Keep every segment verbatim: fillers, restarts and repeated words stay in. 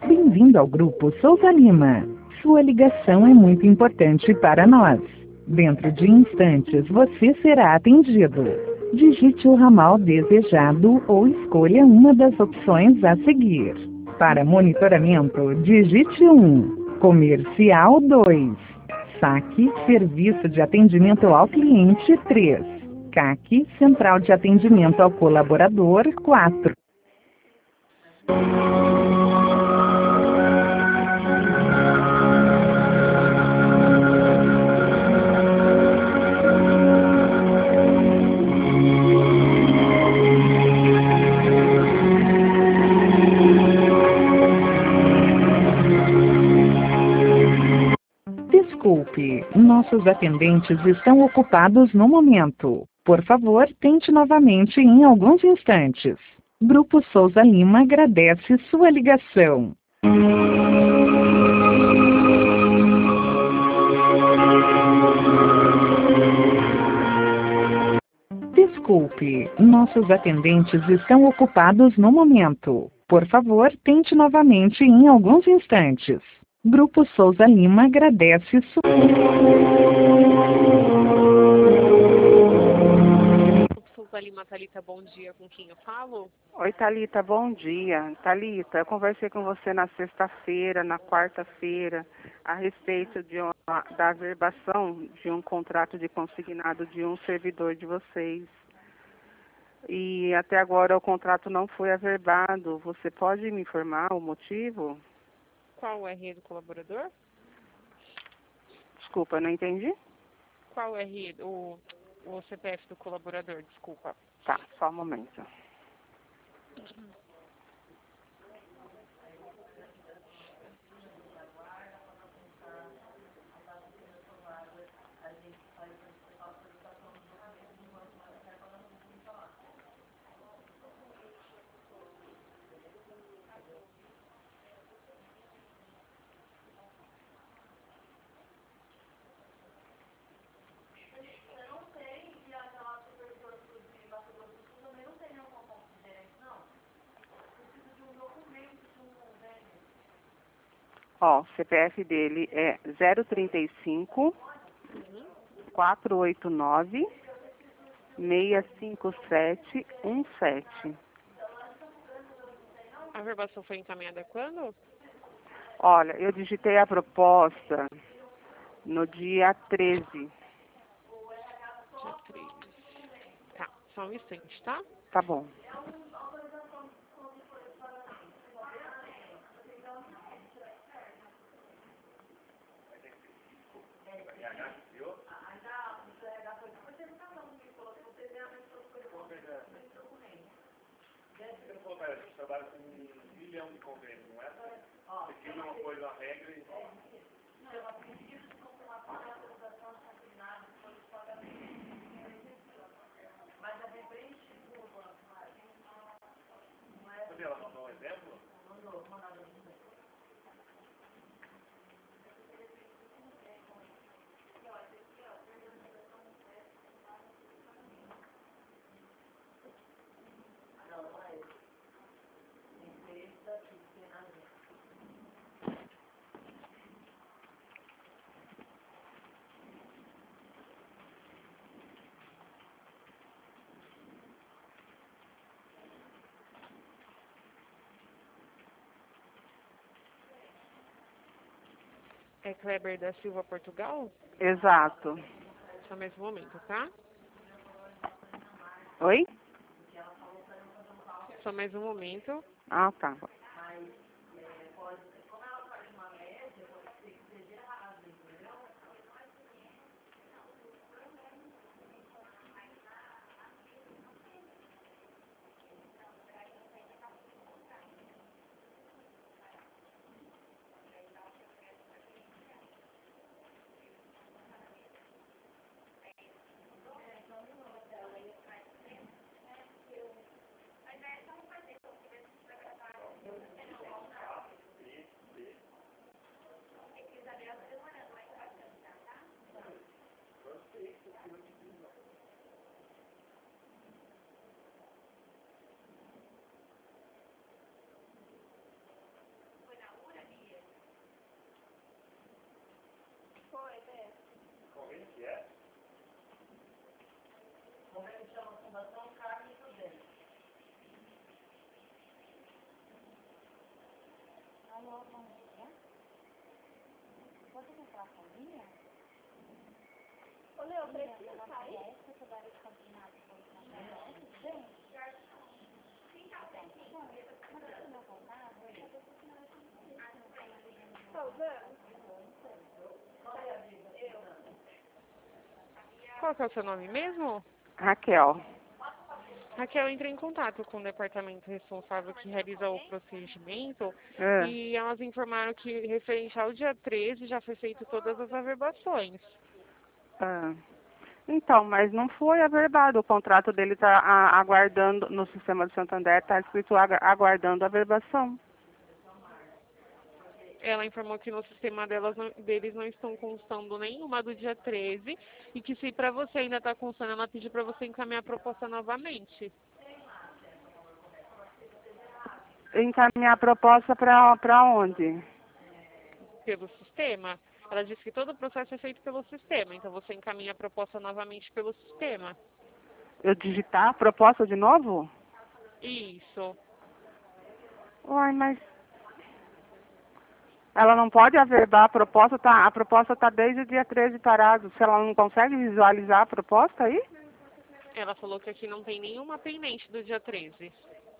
Bem-vindo ao Grupo Souza Lima. Sua ligação é muito importante para nós. Dentro de instantes você será atendido. Digite o ramal desejado ou escolha uma das opções a seguir. Para monitoramento, digite um. Comercial dois. Saque, Serviço de Atendimento ao Cliente três. C A C, Central de Atendimento ao Colaborador quatro. Desculpe, nossos atendentes estão ocupados no momento. Por favor, tente novamente em alguns instantes. Grupo Souza Lima agradece sua ligação. Desculpe, nossos atendentes estão ocupados no momento. Por favor, tente novamente em alguns instantes. Grupo Souza Lima agradece sua... Grupo Souza Lima, Thalita, bom dia. Com quem eu falo? Oi, Thalita, bom dia. Thalita, eu conversei com você na sexta-feira, na quarta-feira, a respeito de uma, da averbação de um contrato de consignado de um servidor de vocês. E até agora o contrato não foi averbado. Você pode me informar o motivo? Qual o R I do colaborador? Desculpa, não entendi. Qual o R I, o, o C P F do colaborador, desculpa. Tá, só um momento. Ó, o C P F dele é zero trinta e cinco, quatrocentos e oitenta e nove, seiscentos e cinquenta e sete, dezessete. A averbação foi encaminhada quando? Olha, eu digitei a proposta no dia treze. Dia treze. Tá, só um instante, tá? Tá bom. A gente trabalha com um milhão de convênios, não é? Você cria uma coisa, uma regra e... Cadê ela? Mandou um exemplo? É Kleber da Silva, Portugal? Exato. Só mais um momento, tá? Oi? Só mais um momento. Ah, tá. Ô, Leo, precisa sair? Qual que é o seu nome mesmo? Raquel. Raquel, entrei em contato com o departamento responsável que realiza o procedimento É. e elas informaram que referente ao dia treze já foi feito todas as averbações. Ah. Então, mas não foi averbado. O contrato dele está aguardando, no sistema do Santander, está escrito agu- aguardando a averbação. Ela informou que no sistema delas não- deles não estão constando nenhuma do dia treze e que se para você ainda está constando, ela pediu para você encaminhar a proposta novamente Encaminhar a proposta para onde? pelo sistema. Ela disse que todo o processo é feito pelo sistema, então você encaminha a proposta novamente pelo sistema. Eu digitar a proposta de novo? Isso. Uai, mas ela não pode averbar a proposta, tá, a proposta está desde o dia treze parado. Se ela não consegue visualizar a proposta aí? Ela falou que aqui não tem nenhuma pendente do dia treze.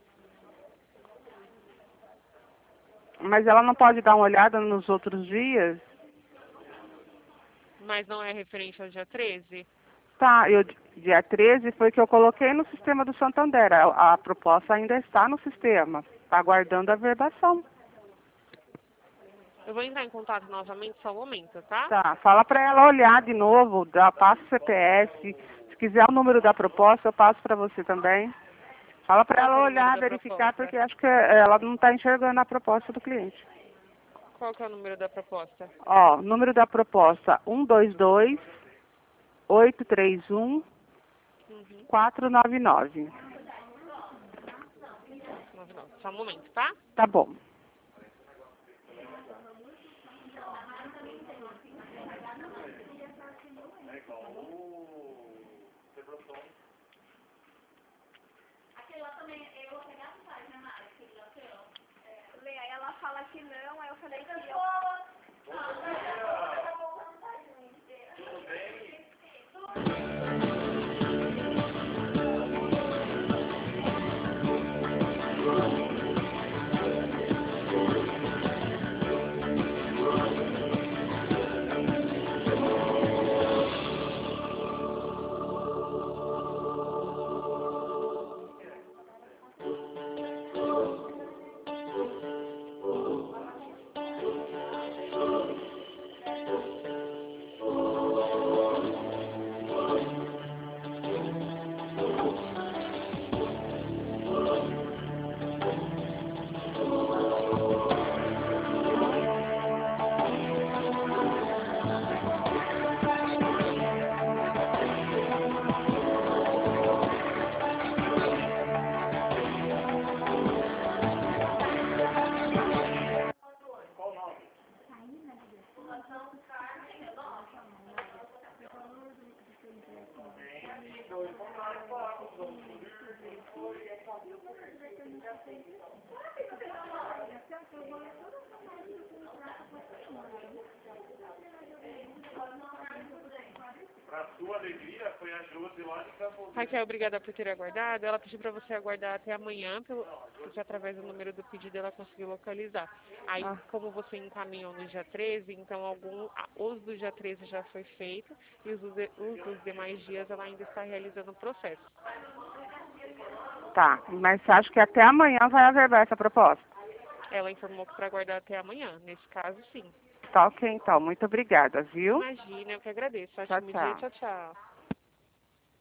Mas ela não pode dar uma olhada nos outros dias? Mas não é referente ao dia treze? Tá, eu, dia treze foi que eu coloquei no sistema do Santander. A, a proposta ainda está no sistema. Está aguardando a averbação. Eu vou entrar em contato novamente, só um momento, tá? Tá, fala para ela olhar de novo, dá, passa o C P F. Se quiser o número da proposta, eu passo para você também. Fala para Qual que é ela o número olhar, da verificar, proposta? porque acho que ela não está enxergando a proposta do cliente. Qual que é o número da proposta? Ó, número da proposta um dois dois, oito três um, Uhum. quatro nove nove. nove nove. Só um momento, tá? Tá bom. Lê, aí ela fala que não, aí eu falei que eu... Para sua alegria, foi a Josi lá de Campo Grande. Raquel, obrigada por ter aguardado. Ela pediu para você aguardar até amanhã, pelo, porque através do número do pedido ela conseguiu localizar. Aí, Ah. como você encaminhou no dia treze, então algum, ah, os do dia treze já foi feito e os, dos de- os dos demais dias ela ainda está realizando o processo. Tá, mas você acha que até amanhã vai averbar essa proposta? Ela informou que para aguardar até amanhã. Nesse caso, sim. Tá ok, então. Muito obrigada, viu? Imagina, eu que agradeço. Tchau, Ótimo tchau. dia, tchau, tchau.